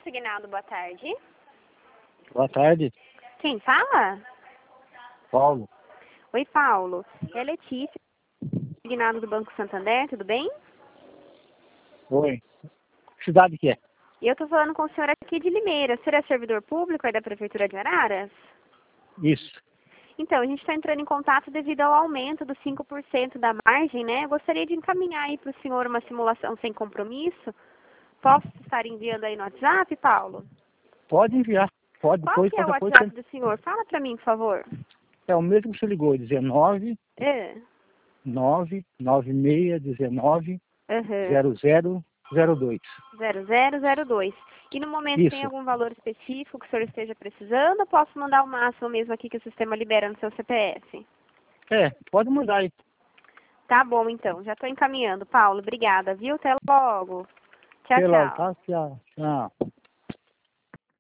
Consignado, boa tarde. Boa tarde, Quem fala? Paulo. Oi, Paulo. É Letícia, consignado do Banco Santander, tudo bem? Oi. Que cidade que é? Eu tô falando com o senhor aqui de Limeira. O senhor é servidor público aí da Prefeitura de Araras? Isso. Então, a gente está entrando em contato devido ao aumento dos 5% da margem, né? Eu gostaria de encaminhar aí para o senhor uma simulação sem compromisso. Posso estar enviando aí no WhatsApp, Paulo? Pode enviar. Pode, Qual depois, que é o qualquer coisa. WhatsApp do senhor? Fala para mim, por favor. É o mesmo que você ligou, 19 É. 99619 Aham. 0002. 0002. E no momento tem Isso. algum valor específico que o senhor esteja precisando ou posso mandar o máximo mesmo aqui que o sistema libera no seu CPF? É, pode mandar aí. Tá bom, então. Já estou encaminhando. Paulo, obrigada, viu? Até logo. Tchau, Sei lá, tchau. tá? Tchau. Tchau.